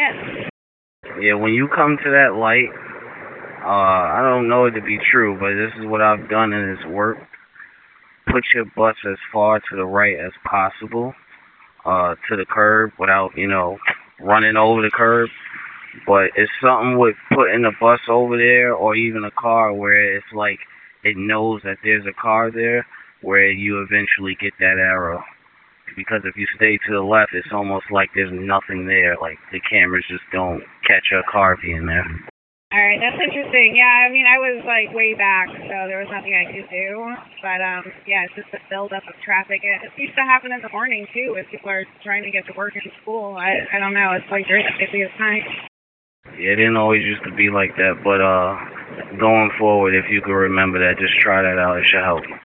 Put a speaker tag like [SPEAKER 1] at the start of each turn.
[SPEAKER 1] Yeah.
[SPEAKER 2] Yeah, when you come to that light, I don't know it to be true, but this is what I've done and it's worked. Put your butts as far to the right as possible, to the curb without, running over the curb. But it's something with putting a bus over there or even a car where it's like it knows that there's a car there where you eventually get that arrow. Because if you stay to the left, it's almost like there's nothing there. Like the cameras just don't catch a car being there.
[SPEAKER 1] All right, that's interesting. Yeah, I mean, I was like way back, so there was nothing I could do. But yeah, it's just a buildup of traffic. It used to happen in the morning too, if people are trying to get to work and school. I don't know. It's like during the busiest time.
[SPEAKER 2] Yeah, it didn't always used to be like that, but going forward, if you could remember that, just try that out. It should help.